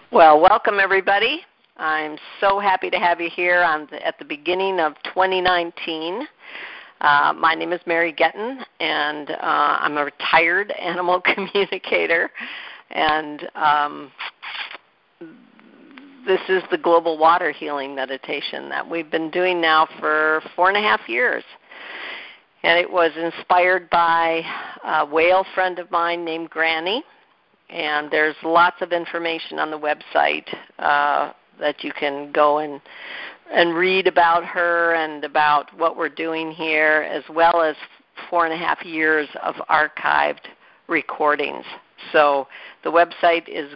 Well, welcome everybody. I'm so happy to have you here at the beginning of 2019. My name is Mary Getton, and I'm a retired animal communicator. And this is the Global Water Healing Meditation that we've been doing now for 4.5 years. And it was inspired by a whale friend of mine named Granny. And there's lots of information on the website that you can go and read about her and about what we're doing here, as well as 4.5 years of archived recordings. So the website is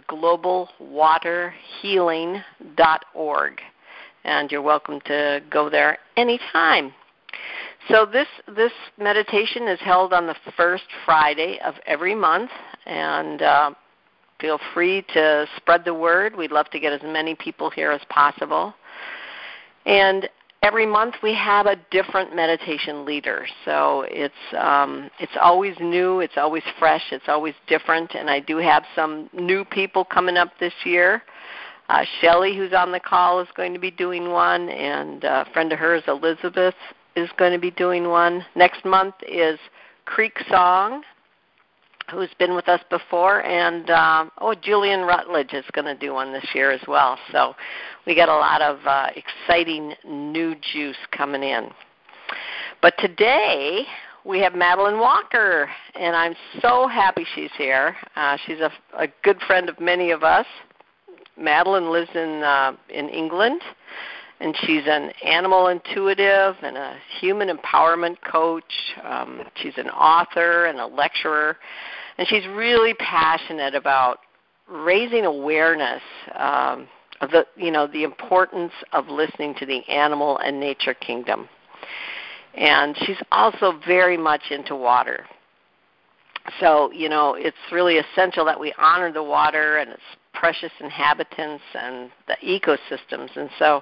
globalwaterhealing.org, and you're welcome to go there anytime. So this meditation is held on the first Friday of every month, and feel free to spread the word. We'd love to get as many people here as possible. And every month we have a different meditation leader. So it's always new, it's always fresh, it's always different. And I do have some new people coming up this year. Shelley, who's on the call, is going to be doing one, and a friend of hers, Elizabeth, is going to be doing one. Next month is Creek Song, who's been with us before, and Julian Rutledge is going to do one this year as well. So we got a lot of exciting new juice coming in. But today we have Madeline Walker, and I'm so happy she's here. She's a good friend of many of us. Madeline lives in England, and she's an animal intuitive and a human empowerment coach. She's an author and a lecturer, and she's really passionate about raising awareness of the importance of listening to the animal and nature kingdom. And she's also very much into water. So, it's really essential that we honor the water and its precious inhabitants and the ecosystems. And so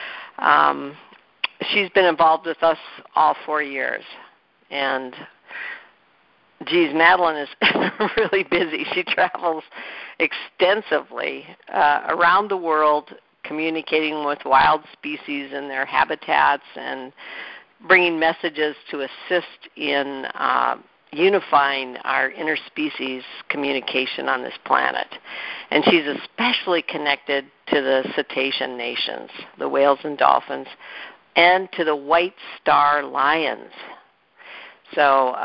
she's been involved with us all 4 years. And, Madeline is really busy. She travels extensively around the world communicating with wild species in their habitats and bringing messages to assist in unifying our interspecies communication on this planet. And she's especially connected to the cetacean nations, the whales and dolphins, and to the white star lions. So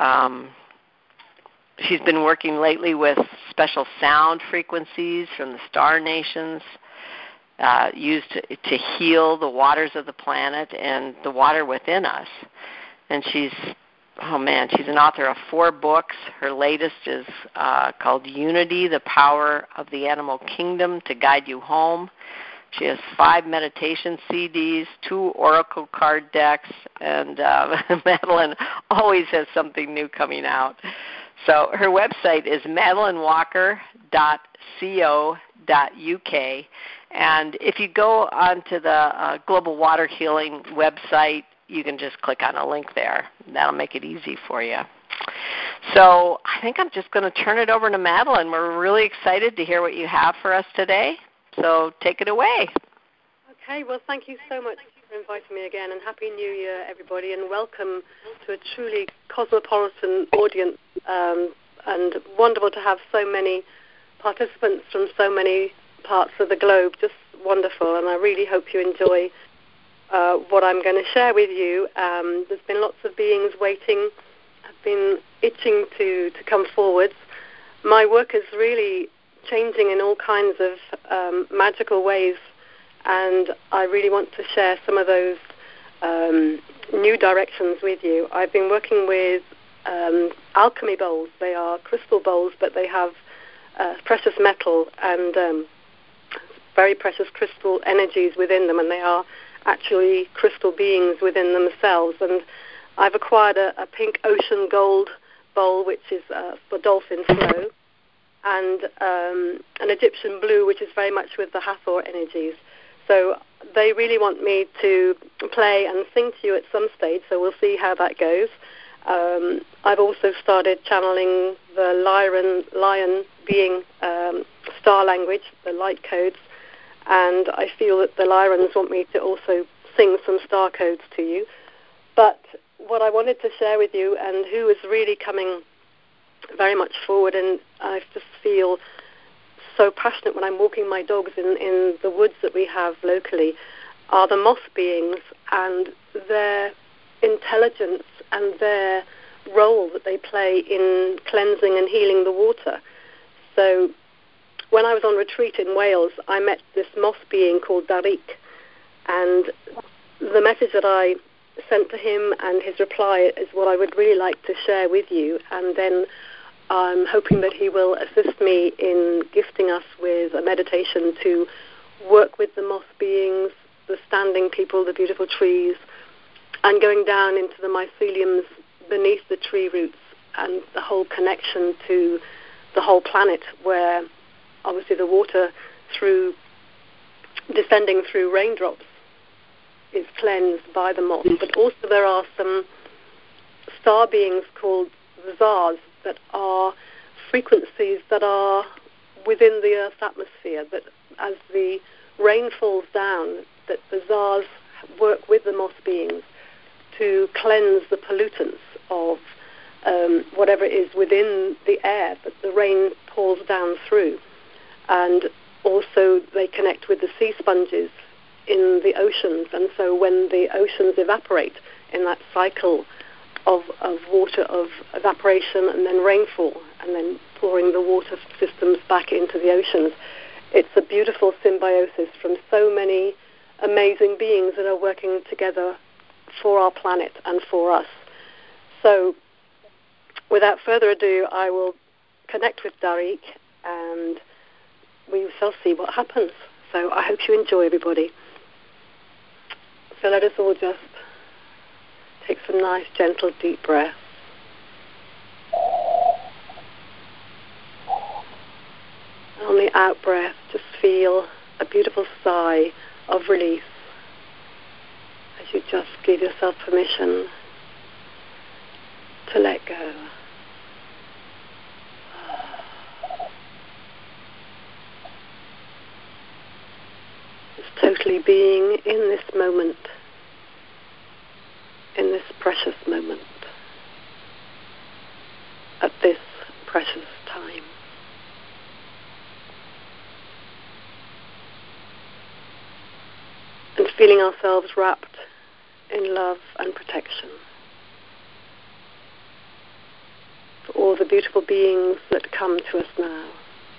she's been working lately with special sound frequencies from the star nations used to heal the waters of the planet and the water within us. And she's an author of 4 books. Her latest is called Unity, the Power of the Animal Kingdom to Guide You Home. She has 5 meditation CDs, 2 oracle card decks, and Madeline always has something new coming out. So her website is madelinewalker.co.uk. And if you go onto the Global Water Healing website, you can just click on a link there. That'll make it easy for you. So I think I'm just going to turn it over to Madeline. We're really excited to hear what you have for us today. So take it away. Okay, well, thank you so much for inviting me again, and Happy New Year, everybody, and welcome to a truly cosmopolitan audience, and wonderful to have so many participants from so many parts of the globe. Just wonderful, and I really hope you enjoy what I'm going to share with you. There's been lots of beings waiting, have been itching to come forwards. My work is really changing in all kinds of magical ways, and I really want to share some of those new directions with you. I've been working with alchemy bowls. They are crystal bowls, but they have precious metal and very precious crystal energies within them, and they are actually crystal beings within themselves. And I've acquired a pink ocean gold bowl, which is for dolphin flow, and an Egyptian blue, which is very much with the Hathor energies. So they really want me to play and sing to you at some stage, so we'll see how that goes. I've also started channeling the lion being star language, the light codes, and I feel that the Lyrans want me to also sing some star codes to you. But what I wanted to share with you, and who is really coming very much forward, and I just feel so passionate when I'm walking my dogs in the woods that we have locally, are the moss beings and their intelligence and their role that they play in cleansing and healing the water. So when I was on retreat in Wales, I met this moss being called Darik, and the message that I sent to him and his reply is what I would really like to share with you, and then I'm hoping that he will assist me in gifting us with a meditation to work with the moss beings, the standing people, the beautiful trees, and going down into the myceliums beneath the tree roots and the whole connection to the whole planet, where obviously the water through descending through raindrops is cleansed by the moss. But also there are some star beings called the Zars that are frequencies that are within the Earth's atmosphere, that as the rain falls down, that the Zars work with the moss beings to cleanse the pollutants of whatever is within the air that the rain pours down through. And also they connect with the sea sponges in the oceans, and so when the oceans evaporate in that cycle of water, of evaporation and then rainfall and then pouring the water systems back into the oceans, it's a beautiful symbiosis from so many amazing beings that are working together for our planet and for us. So without further ado, I will connect with Darik and we shall see what happens. So I hope you enjoy, everybody. So let us all just take some nice, gentle, deep breaths. On the out breath, just feel a beautiful sigh of release as you just give yourself permission to let go. Just totally being in this moment, in this precious moment, at this precious time. And feeling ourselves wrapped in love and protection for all the beautiful beings that come to us now.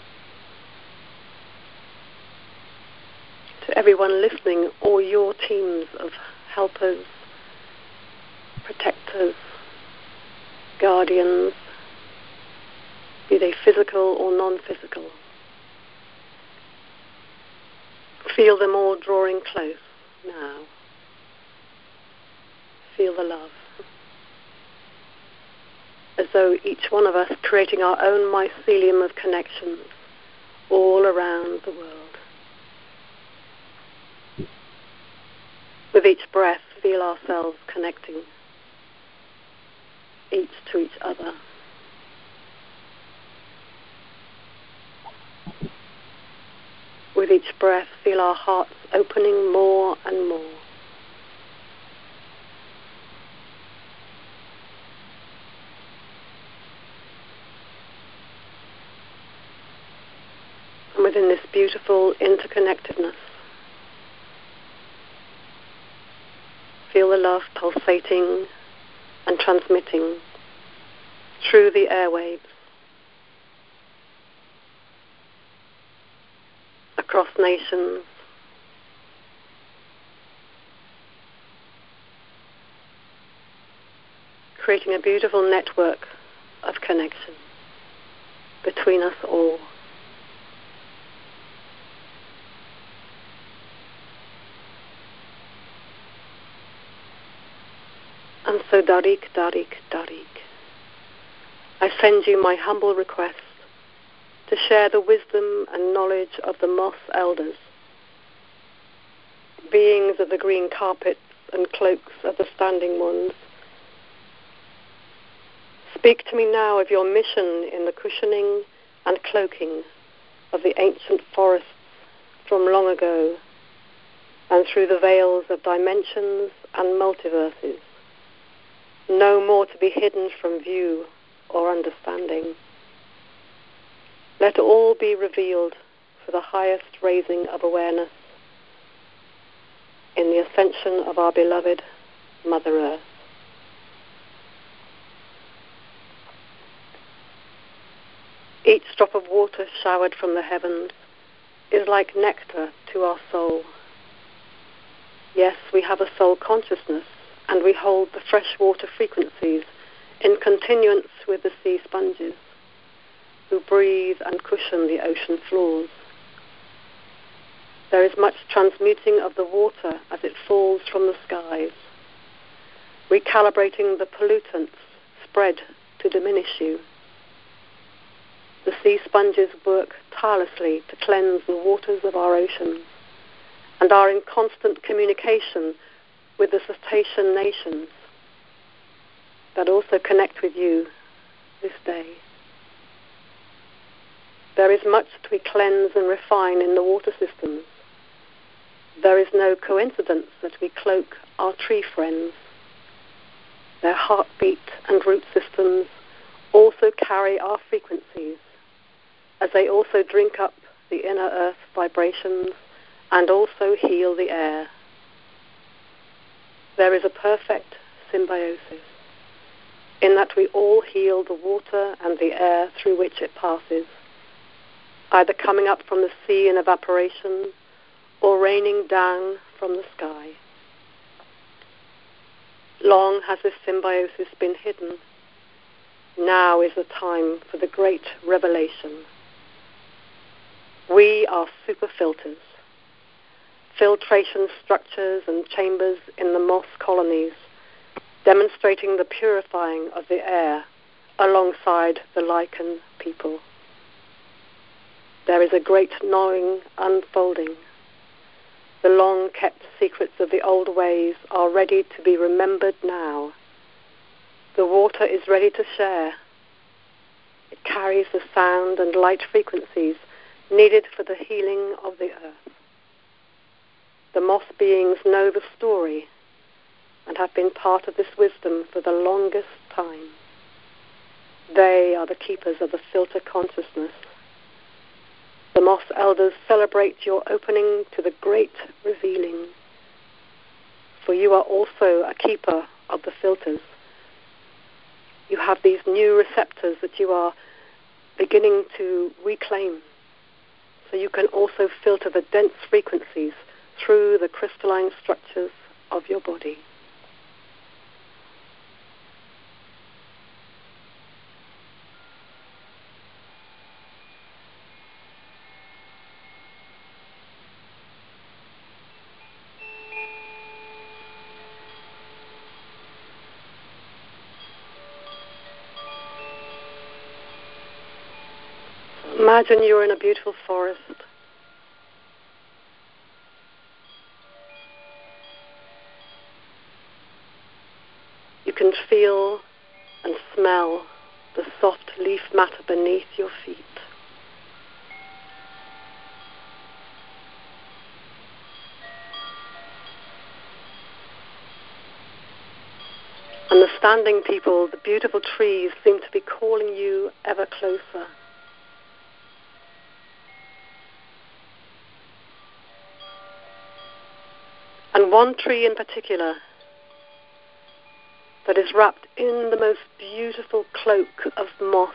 To everyone listening, all your teams of helpers, protectors, guardians, be they physical or non-physical. Feel them all drawing close now. Feel the love. As though each one of us creating our own mycelium of connections all around the world. With each breath, feel ourselves connecting each to each other. With each breath, feel our hearts opening more and more. And within this beautiful interconnectedness, feel the love pulsating and transmitting through the airwaves, across nations, creating a beautiful network of connection between us all. And so Darik, Darik, Darik, I send you my humble request to share the wisdom and knowledge of the moss elders, beings of the green carpets and cloaks of the standing ones. Speak to me now of your mission in the cushioning and cloaking of the ancient forests from long ago and through the veils of dimensions and multiverses, no more to be hidden from view or understanding. Let all be revealed for the highest raising of awareness in the ascension of our beloved Mother Earth. Each drop of water showered from the heavens is like nectar to our soul. Yes, we have a soul consciousness, and we hold the fresh water frequencies in continuance with the sea sponges, who breathe and cushion the ocean floors. There is much transmuting of the water as it falls from the skies, recalibrating the pollutants spread to diminish you. The sea sponges work tirelessly to cleanse the waters of our oceans and are in constant communication with the cetacean nations that also connect with you this day. There is much to be cleansed and refine in the water systems. There is no coincidence that we cloak our tree friends. Their heartbeat and root systems also carry our frequencies, as they also drink up the inner earth vibrations and also heal the air. There is a perfect symbiosis in that we all heal the water and the air through which it passes, either coming up from the sea in evaporation or raining down from the sky. Long has this symbiosis been hidden. Now is the time for the great revelation. We are super filters, filtration structures and chambers in the moss colonies, demonstrating the purifying of the air alongside the lichen people. There is a great knowing unfolding. The long-kept secrets of the old ways are ready to be remembered now. The water is ready to share. It carries the sound and light frequencies needed for the healing of the earth. The moss beings know the story and have been part of this wisdom for the longest time. They are the keepers of the filter consciousness. The moss elders celebrate your opening to the great revealing, for you are also a keeper of the filters. You have these new receptors that you are beginning to reclaim, so you can also filter the dense frequencies through the crystalline structures of your body. Imagine you're in a beautiful forest. You can feel and smell the soft leaf matter beneath your feet. And the standing people, the beautiful trees, seem to be calling you ever closer. And one tree in particular that is wrapped in the most beautiful cloak of moss.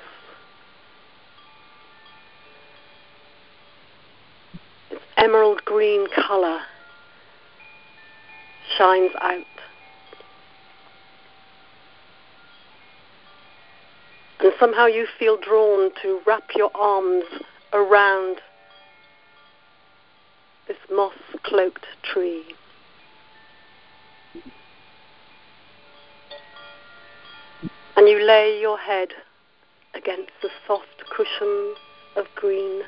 Its emerald green color shines out. And somehow you feel drawn to wrap your arms around this moss-cloaked tree. And you lay your head against the soft cushion of green.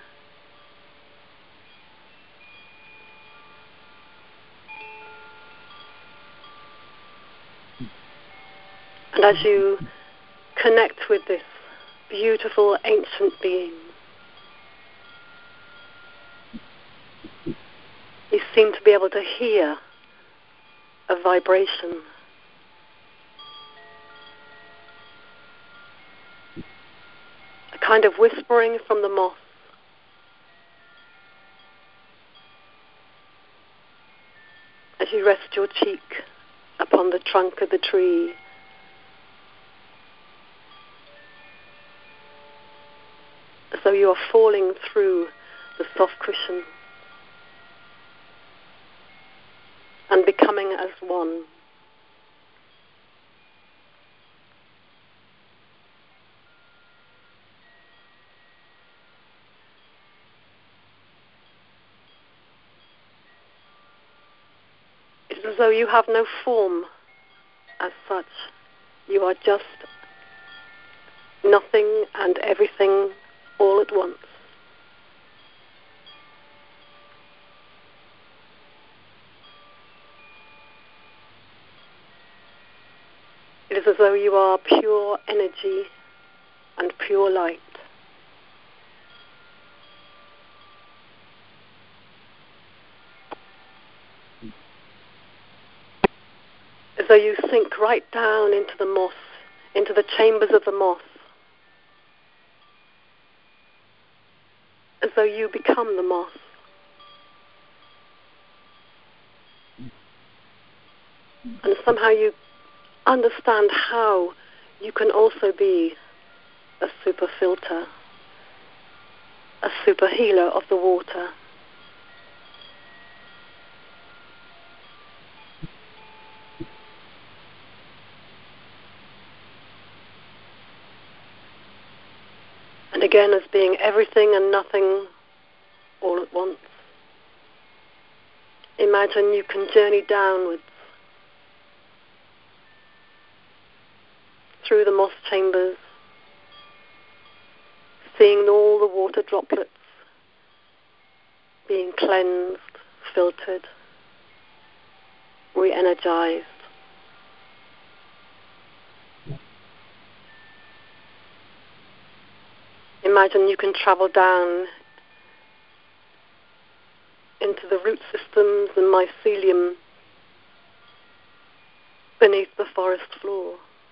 And as you connect with this beautiful ancient being, You seem to be able to hear a vibration. A kind of whispering from the moss. As you rest your cheek upon the trunk of the tree, as though you are falling through the soft cushion and becoming as one. It's as though you have no form as such. You are just nothing and everything all at once. It is as though you are pure energy and pure light. As though you sink right down into the moss, into the chambers of the moss. As though you become the moss. And somehow you understand how you can also be a super filter, a super healer of the water. And again, as being everything and nothing all at once. Imagine you can journey downwards through the moss chambers, seeing all the water droplets being cleansed, filtered, re-energized. Imagine you can travel down into the root systems and mycelium beneath the forest floor.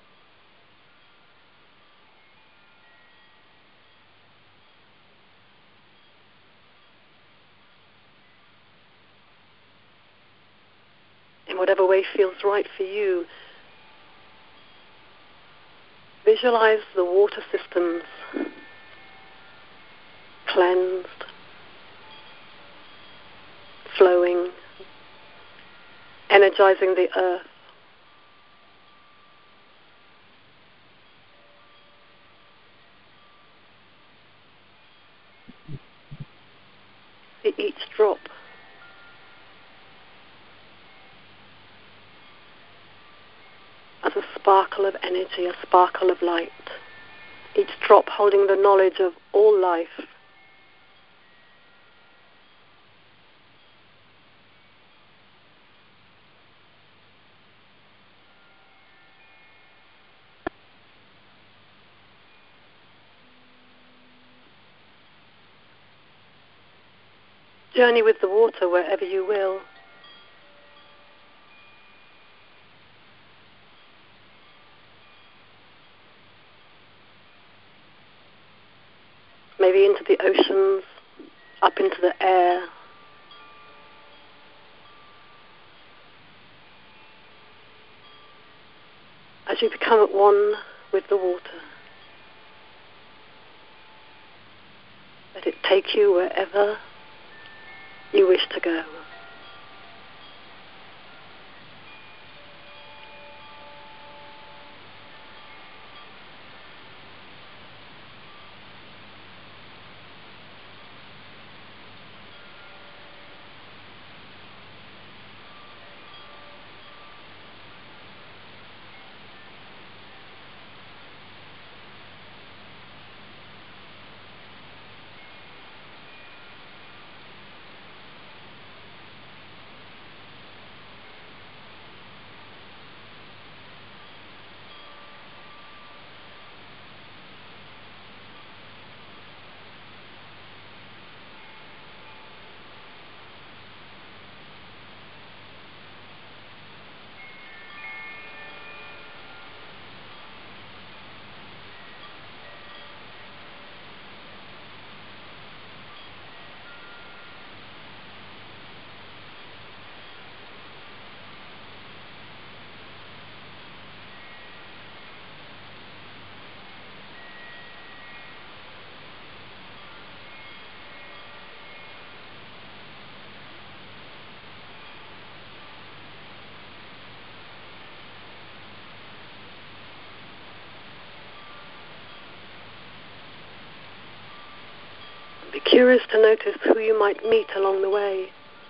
In whatever way feels right for you, visualize the water systems cleansed, flowing, energizing the earth. See each drop as a sparkle of energy, a sparkle of light. Each drop holding the knowledge of all life. Journey with the water wherever you will. Maybe into the oceans, up into the air. As you become at one with the water, let it take you wherever you wish to go. curious to notice who you might meet along the way.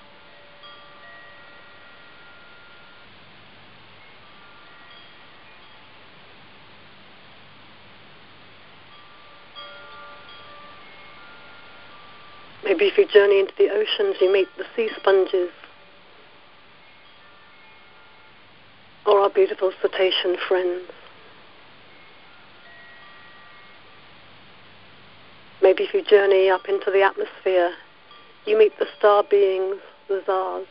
Maybe if you journey into the oceans, you meet the sea sponges, or our beautiful cetacean friends. Maybe if you journey up into the atmosphere, you meet the star beings, the Zars.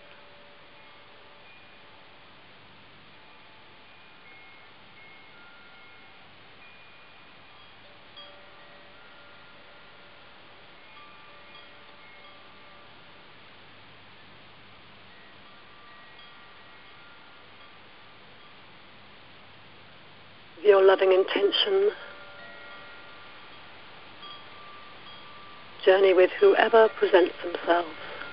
Your loving intention, journey with whoever presents themselves.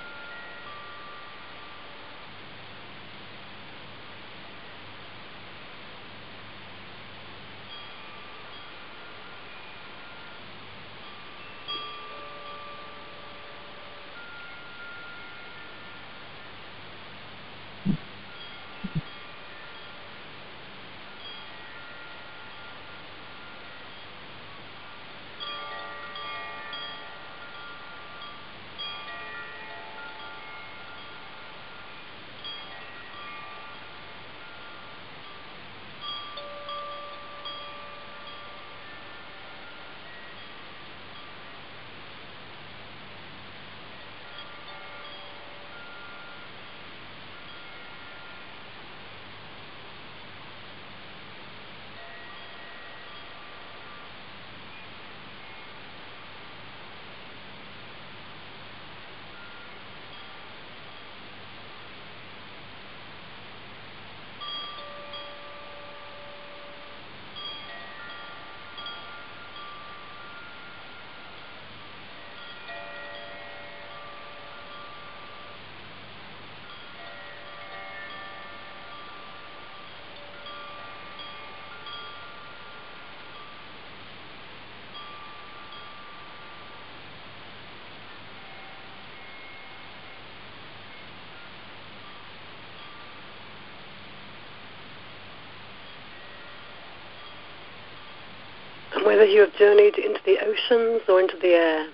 And whether you have journeyed into the oceans or into the air,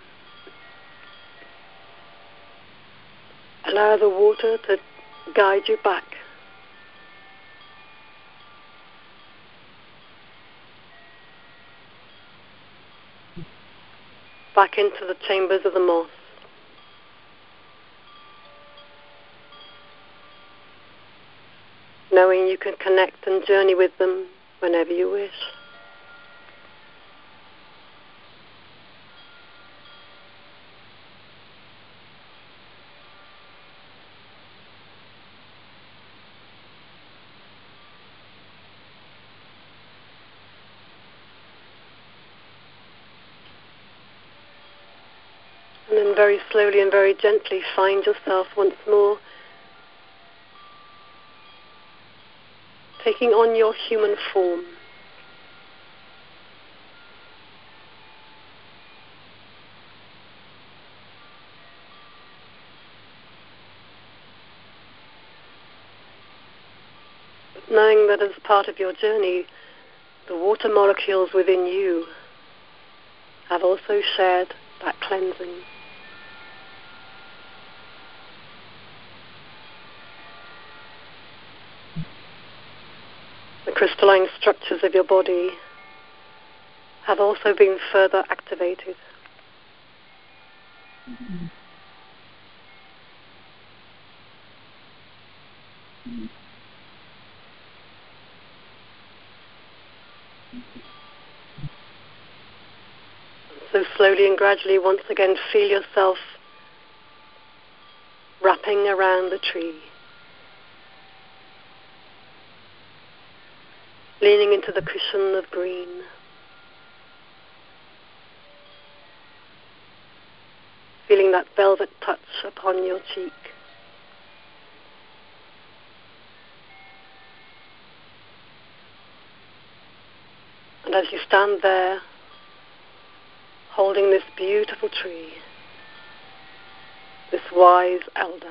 allow the water to guide you back. Back into the chambers of the moss. Knowing you can connect and journey with them whenever you wish. And then very slowly and very gently find yourself once more taking on your human form. But knowing that as part of your journey, the water molecules within you have also shared that cleansing. The crystalline structures of your body have also been further activated. So slowly and gradually, once again, feel yourself wrapping around the tree. Leaning into the cushion of green. Feeling that velvet touch upon your cheek. And as you stand there, holding this beautiful tree, this wise elder,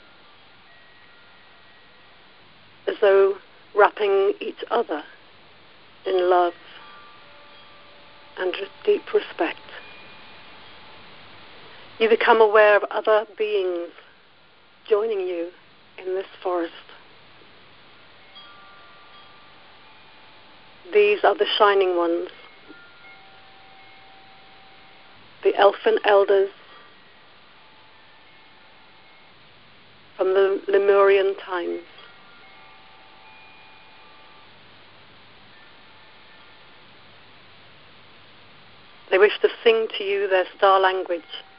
as though wrapping each other in love and deep respect. You become aware of other beings joining you in this forest. These are the shining ones, the elfin elders from the Lemurian times. They wish to sing to you their star language.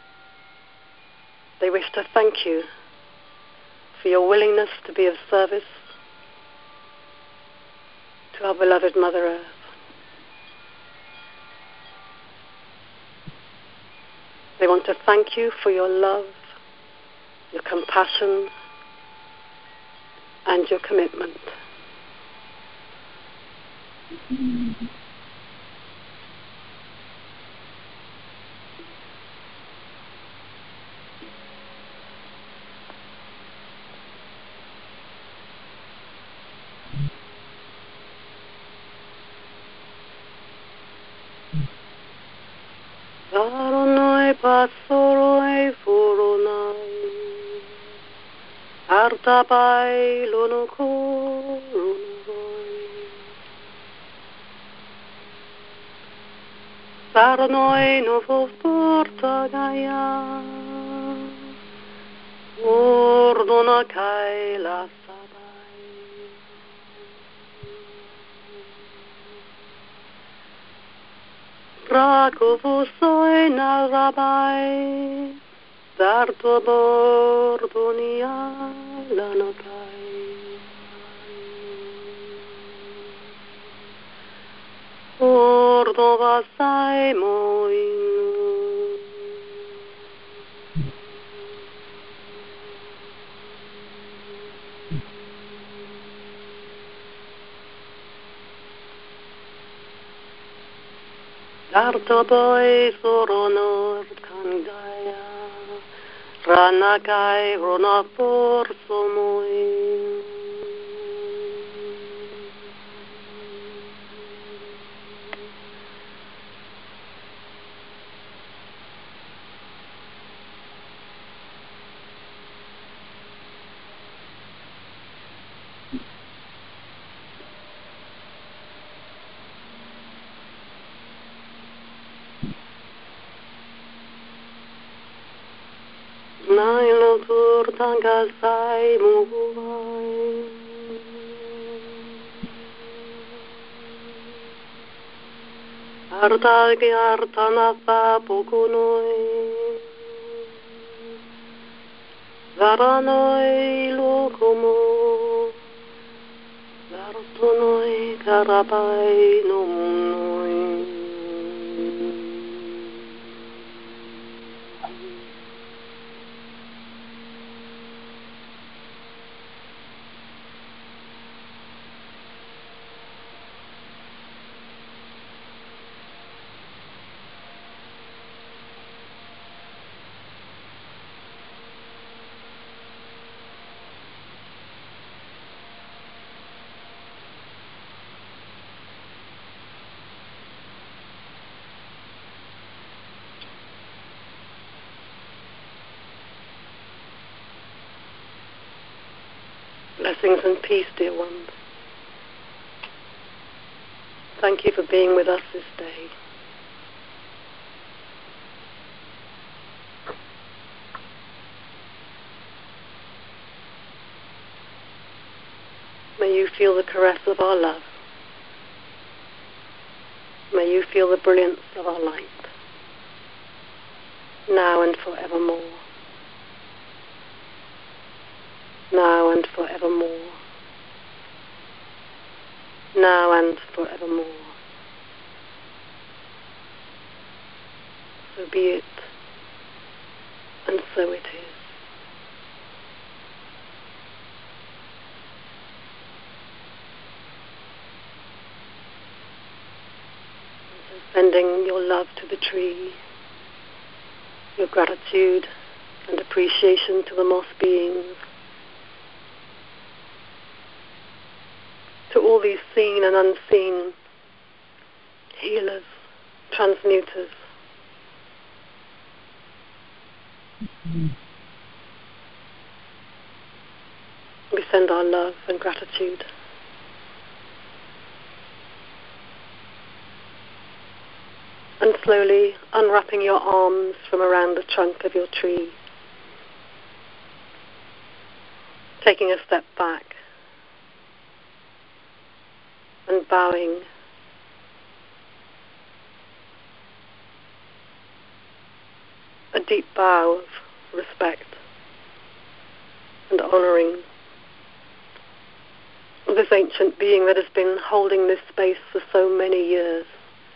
They wish to thank you for your willingness to be of service to our beloved Mother Earth. They want to thank you for your love, your compassion, and your commitment. Varonoi pasoroi furonai, artabai lonokorunoi. Varonoi novo portagaya, ordona kai la sabai. Rakovo soi na rabai, darto bordonia lanokai. Ordo vasai moinu. Darto boy soronor kangaya, ranakai ronapor somoin. Nailo turtanga sai muai. Artagi artana pa pokunoi. Zaranoi lokomo. Zartonoi karabai nomnoi. Blessings and peace, dear ones. Thank you for being with us this day. May you feel the caress of our love. May you feel the brilliance of our light, now and forevermore. Now and forevermore. Now and forevermore. So be it, and so it is. So sending your love to the tree, your gratitude and appreciation appreciation to the moss beings, to all these seen and unseen healers, transmuters. We send our love and gratitude. And slowly unwrapping your arms from around the trunk of your tree, taking a step back and bowing. A deep bow of respect and honoring this ancient being that has been holding this space for so many years,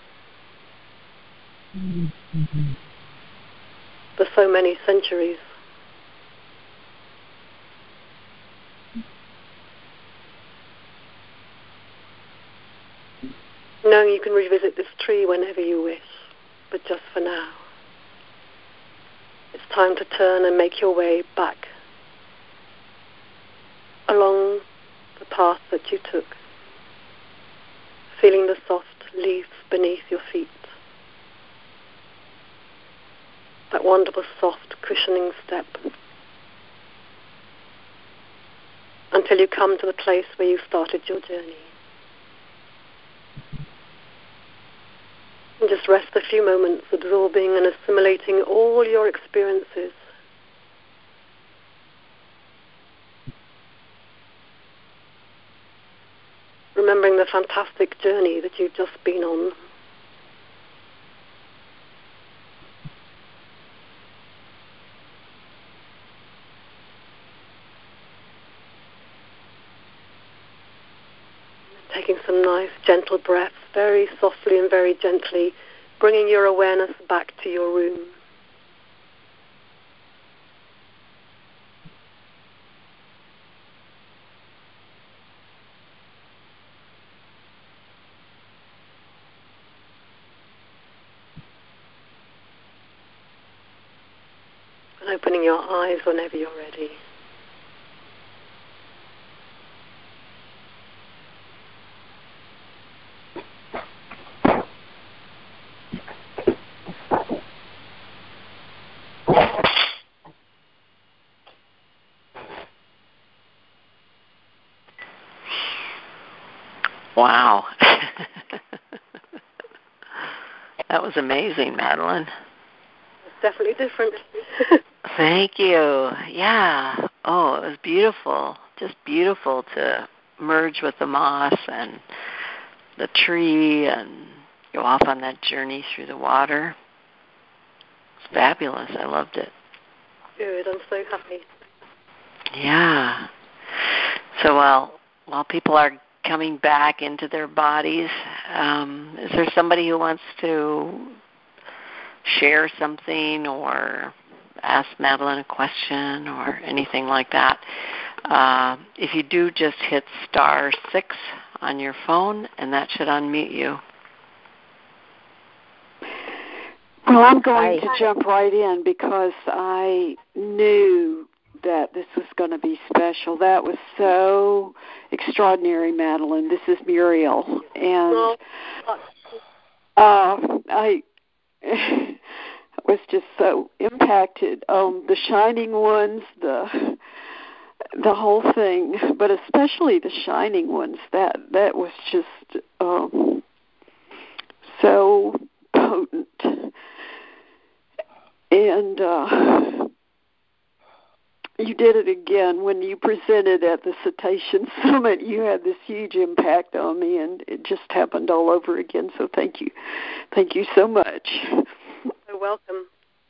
for so many centuries. Knowing you can revisit this tree whenever you wish, but just for now, it's time to turn and make your way back along the path that you took, feeling the soft leaves beneath your feet, that wonderful soft cushioning step, until you come to the place where you started your journey. And just rest a few moments absorbing and assimilating all your experiences. Remembering the fantastic journey that you've just been on. Taking some nice, gentle breaths, very softly and very gently, bringing your awareness back to your room. And opening your eyes whenever you're ready. Wow. That was amazing, Madeline. It's definitely different. Thank you. Yeah. Oh, it was beautiful. Just beautiful to merge with the moss and the tree and go off on that journey through the water. It's fabulous. I loved it. Good. I'm so happy. Yeah. So while people are coming back into their bodies, is there somebody who wants to share something or ask Madeline a question or anything like that? If you do, just hit *6 on your phone, and that should unmute you. Well, I'm going to jump right in because I knew that this was going to be special. That was so extraordinary, Madeline. This is Muriel, and I was just so impacted. The Shining Ones, the whole thing, but especially the Shining Ones. That was just so potent. And you did it again when you presented at the Cetacean Summit. You had this huge impact on me, and it just happened all over again. So thank you so much. You're welcome.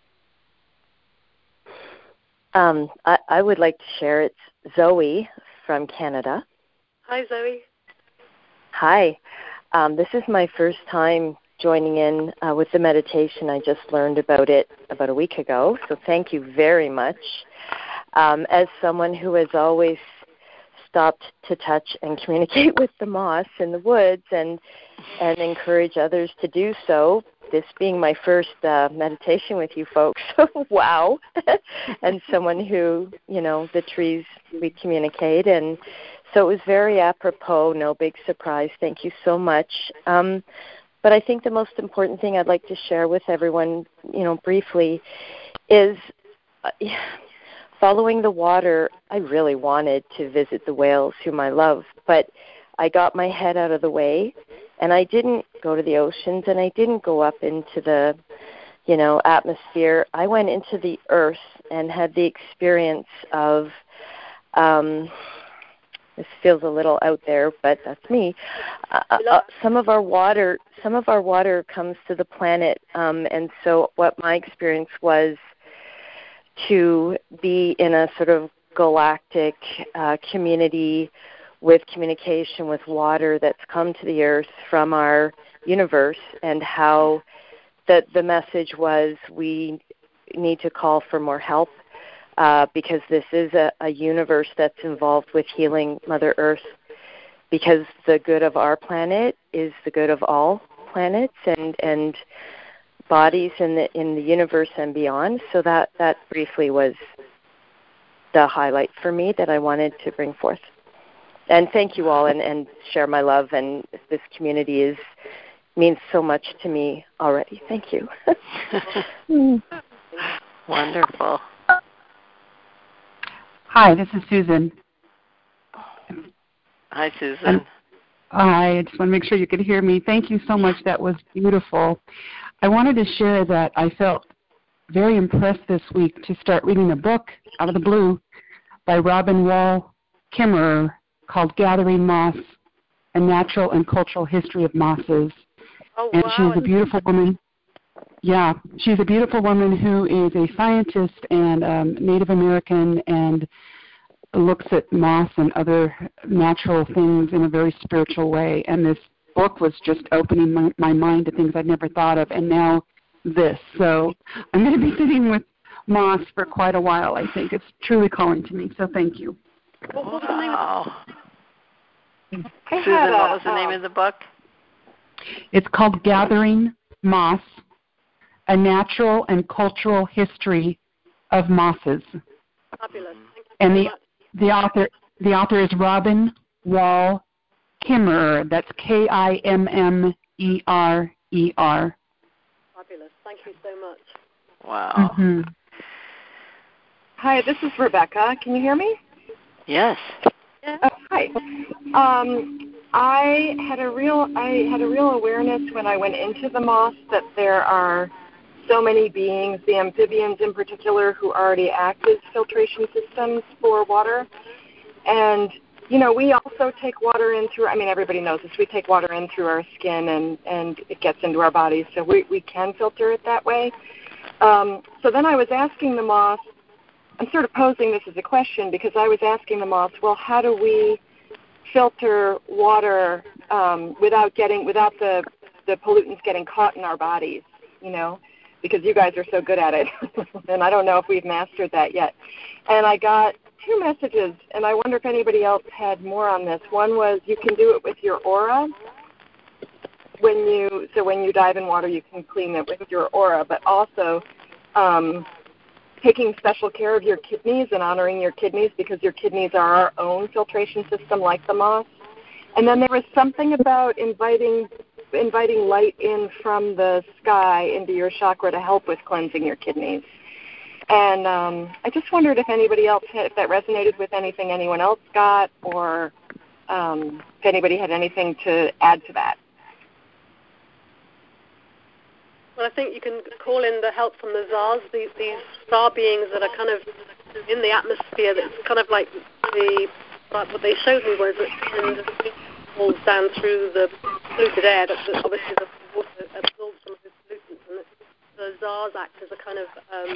I would like to share. It's Zoe from Canada. Hi, Zoe. Hi. This is my first time joining in with the meditation. I just learned about it about a week ago, so thank you very much. As someone who has always stopped to touch and communicate with the moss in the woods and encourage others to do so, this being my first meditation with you folks, wow, and someone who, the trees, we communicate, and so it was very apropos, no big surprise. Thank you so much. But I think the most important thing I'd like to share with everyone, briefly, is following the water. I really wanted to visit the whales, whom I love, but I got my head out of the way, and I didn't go to the oceans, and I didn't go up into the, atmosphere. I went into the earth and had the experience of, this feels a little out there, but that's me. Some of our water comes to the planet, and so what my experience was to be in a sort of galactic community with communication with water that's come to the earth from our universe, and how the message was we need to call for more help because this is a universe that's involved with healing Mother Earth, because the good of our planet is the good of all planets and bodies in the universe and beyond. So that briefly was the highlight for me that I wanted to bring forth. And thank you all, and share my love. And this community means so much to me already. Thank you. Wonderful. Hi, this is Susan. Hi, Susan. I just want to make sure you could hear me. Thank you so much. That was beautiful. I wanted to share that I felt very impressed this week to start reading a book out of the blue by Robin Wall Kimmerer called Gathering Moss, A Natural and Cultural History of Mosses. Oh, and wow. She's a beautiful woman. Yeah, she's a beautiful woman who is a scientist and Native American, and looks at moss and other natural things in a very spiritual way. And this book was just opening my mind to things I'd never thought of, and now this. So I'm going to be sitting with moss for quite a while, I think. It's truly calling to me, so thank you. What was the name of Susan, what was the name of the book? It's called Gathering Moss, A Natural and Cultural History of Mosses. Fabulous. And the author is Robin Wall Kimmerer. That's Kimmerer. Fabulous. Thank you so much. Wow. Mm-hmm. Hi, this is Rebecca. Can you hear me? Yes. Hi. I had a real awareness when I went into the moss that there are so many beings, the amphibians in particular, who already act as filtration systems for water. And, we also take water in through, everybody knows this, we take water in through our skin and it gets into our bodies, so we can filter it that way. So then I was asking the moss, I'm sort of posing this as a question, because I was asking the moss, well, how do we filter water without the pollutants getting caught in our bodies, because you guys are so good at it. And I don't know if we've mastered that yet. And I got 2 messages, and I wonder if anybody else had more on this. One was you can do it with your aura. When you dive in water, you can clean it with your aura, but also taking special care of your kidneys and honoring your kidneys, because your kidneys are our own filtration system like the moss. And then there was something about inviting light in from the sky into your chakra to help with cleansing your kidneys. And I just wondered if anybody else if that resonated with anything anyone else got, or if anybody had anything to add to that. Well, I think you can call in the help from the Zars, these star beings that are kind of in the atmosphere. That's kind of like what they showed me was that when the wind falls down through the polluted air, that obviously the water absorbs some of the pollutants, and the Zars act as a kind of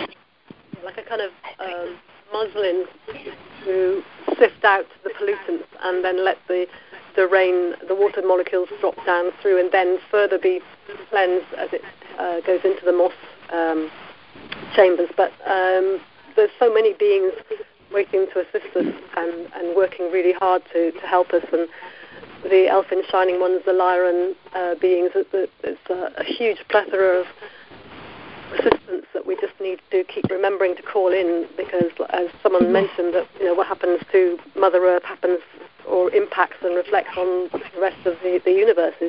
muslin to sift out the pollutants and then let the water molecules drop down through and then further be cleansed as it goes into the moss chambers. But there's so many beings waiting to assist us and working really hard to help us. And the elfin shining ones, the Lyran beings. It's a huge plethora of assistance that we just need to keep remembering to call in, because as someone mentioned, that what happens to Mother Earth happens or impacts and reflects on the rest of the universes.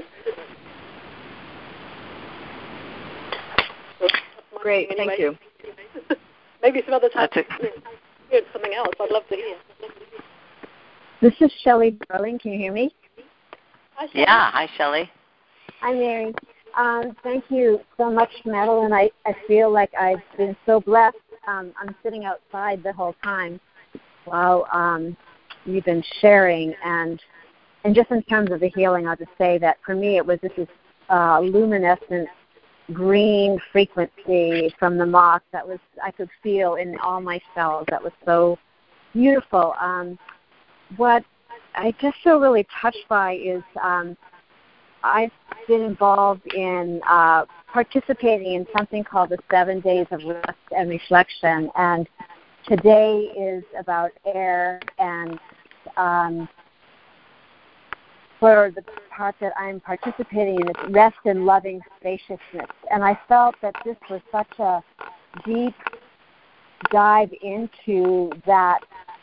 Great, thank you. Maybe some other time hear something else. I'd love to hear. This is Shelley Darling. Can you hear me? Hi, Shelley. Yeah, hi, Shelley. Hi, Mary. Thank you so much, Madeline. I feel like I've been so blessed. I'm sitting outside the whole time while you've been sharing. And just in terms of the healing, I'll just say that for me it was this luminescent green frequency from the moth that I could feel in all my cells. That was so beautiful. What I just feel really touched by is I've been involved in participating in something called the 7 Days of Rest and Reflection, and today is about air, and for the part that I'm participating in, it's rest and loving spaciousness. And I felt that this was such a deep dive into that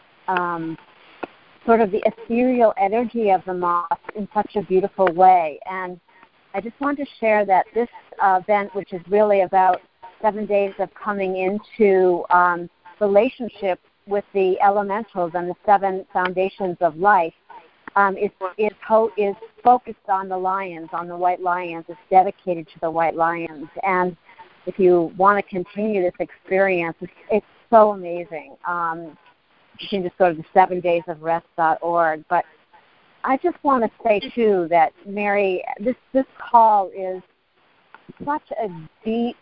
sort of the ethereal energy of the moth in such a beautiful way. And I just want to share that this event, which is really about 7 days of coming into relationship with the elementals and the 7 foundations of life, is focused on the lions, on the white lions. It's dedicated to the white lions. And if you want to continue this experience, it's so amazing. You can just go to the 7daysofrest.org. But I just want to say, too, that, Mary, this call is such a deep,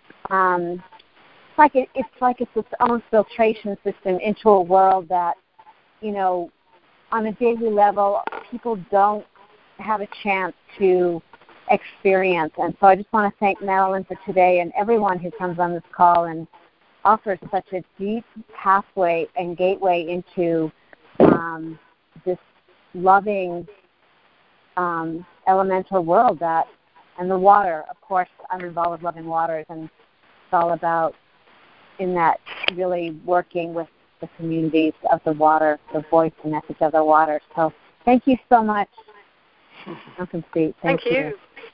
it's like it's its own filtration system into a world that, on a daily level, people don't have a chance to experience. And so I just want to thank Madeline for today and everyone who comes on this call and offers such a deep pathway and gateway into this loving elemental world and the water. Of course, I'm involved with Loving Waters, and it's all about in that really working with the communities of the water, the voice and message of the water. So thank you so much. I'm complete. Thank you.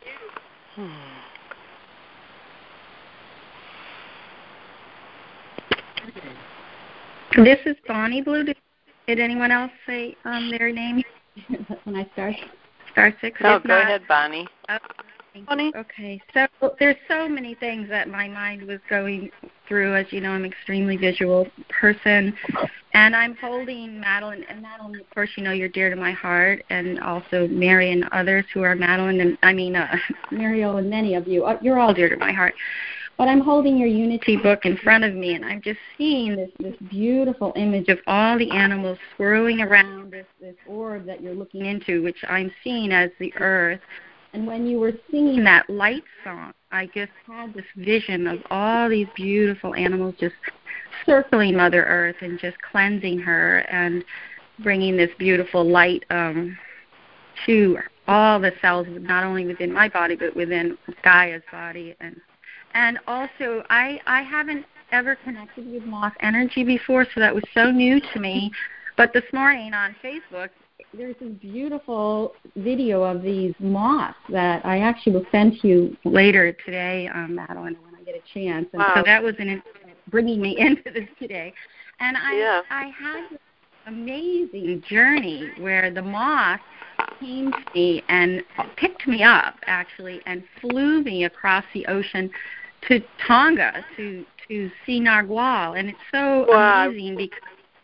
This is Bonnie Blue. Did anyone else say their name when I start? Star 6. Oh, go ahead, Bonnie. Bonnie. Okay, so there's so many things that my mind was going through. As you know, I'm an extremely visual person, and I'm holding Madeline. And Madeline, of course, you're dear to my heart, and also Mary and others who are Madeline, and Mariel and many of you. You're all dear to my heart. But I'm holding your Unity book in front of me, and I'm just seeing this beautiful image of all the animals swirling around this orb that you're looking into, which I'm seeing as the earth. And when you were singing that light song, I just had this vision of all these beautiful animals just circling Mother Earth and just cleansing her and bringing this beautiful light to all the cells, not only within my body, but within Gaia's body. And also, I haven't ever connected with moth energy before, so that was so new to me. But this morning on Facebook, there's this beautiful video of these moths that I actually will send to you later today, Madeline, when I get a chance. And so that was bringing me into this today. And I had this amazing journey where the moth came to me and picked me up, actually, and flew me across the ocean to Tonga to see Narwhal. And it's so amazing because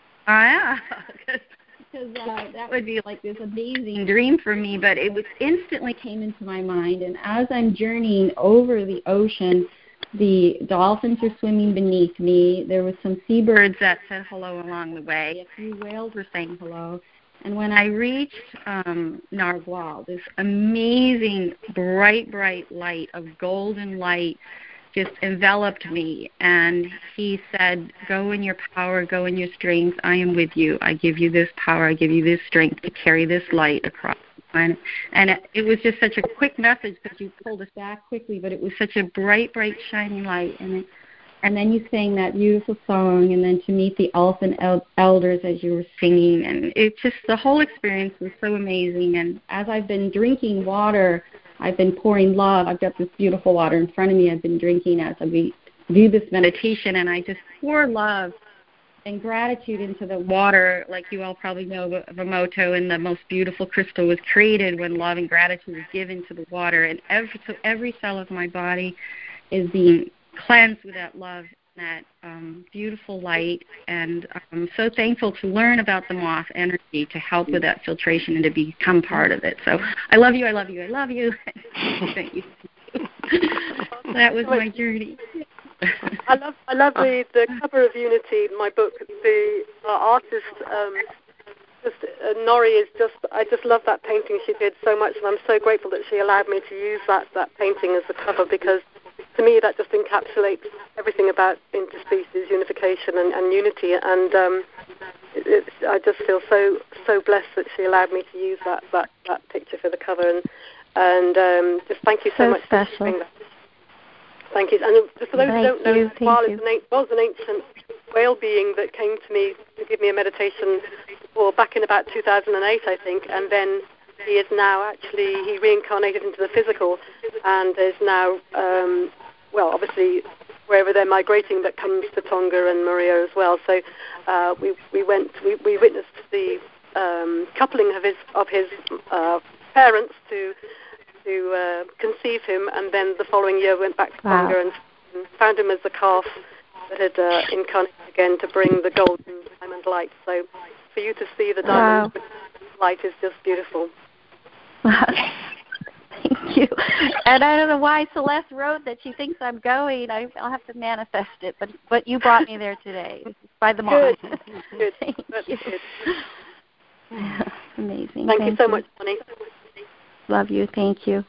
that would be like this amazing dream for me, but it was instantly came into my mind. And as I'm journeying over the ocean, the dolphins are swimming beneath me. There were some seabirds that said hello along the way. A few whales were saying hello. And when I reached Narwhal, this amazing bright light of golden light just enveloped me, and he said, go in your power, go in your strength, I am with you. I give you this power, I give you this strength to carry this light across And it was just such a quick message because you pulled us back quickly, but it was such a bright, bright, shining light. And then you sang that beautiful song, and then to meet the elfin elders as you were singing. And it just, the whole experience was so amazing. And as I've been drinking water, I've been pouring love. I've got this beautiful water in front of me I've been drinking as we do this meditation, and I just pour love and gratitude into the water. Like you all probably know, Vamoto and the most beautiful crystal was created when love and gratitude was given to the water. And every cell of my body is being cleansed with that love, that beautiful light. And I'm so thankful to learn about the moth energy to help with that filtration and to become part of it. So I love you, I love you, I love you. Thank you. That was my journey. I love the cover of Unity, my book. The artist, Nori, is just, I just love that painting she did so much, and I'm so grateful that she allowed me to use that painting as the cover, because to me that just encapsulates everything about interspecies unification and unity. And I just feel so blessed that she allowed me to use that picture for the cover. And just thank you so much for doing that. Thank you. And for those who don't know, Wal was an ancient whale being that came to me to give me a meditation back in about 2008, I think. And then he is now he reincarnated into the physical and is now, obviously wherever they're migrating, that comes to Tonga and Maria as well. So we witnessed the coupling of his parents to conceive him, and then the following year went back to Tonga and found him as the calf that had incarnated again to bring the golden diamond light. So for you to see the diamond light is just beautiful. Thank you. And I don't know why Celeste wrote that she thinks I'm going. I'll have to manifest it, but you brought me there today by the moth. Good. Thank you. Good. Yeah, amazing. Thank you so much, Bonnie. Love you. Thank you.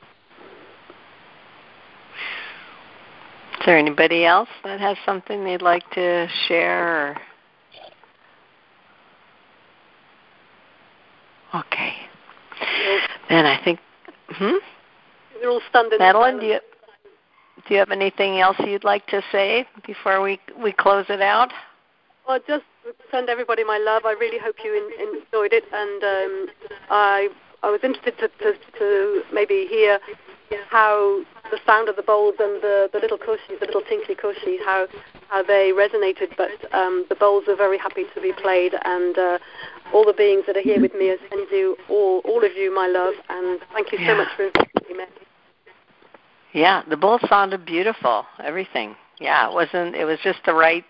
Is there anybody else that has something they'd like to share? Okay. Then I think. They're all stunned. Madeline, do you have anything else you'd like to say before we close it out? Well, just send everybody my love. I really hope you enjoyed it, and I was interested to maybe hear how the sound of the bowls and the little kushi, the little tinkly kushi, how they resonated. But the bowls are very happy to be played, and all the beings that are here with me, I send you all of you my love, and thank you so much for inviting me. Yeah, the bowls sounded beautiful. Everything. Yeah, it was just the right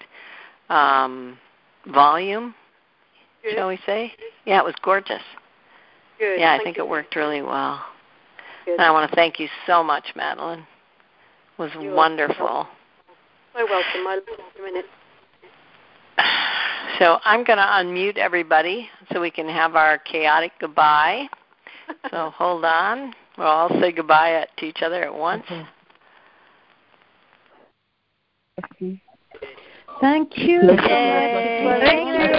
volume, shall we say? Yeah, it was gorgeous. Good. Yeah, I think it worked really well. Good. And I want to thank you so much, Madeline. It was wonderful. So welcome. I love you in it. So I'm going to unmute everybody so we can have our chaotic goodbye. So hold on. We'll all say goodbye to each other at once. Okay. Thank you so much. Thank you.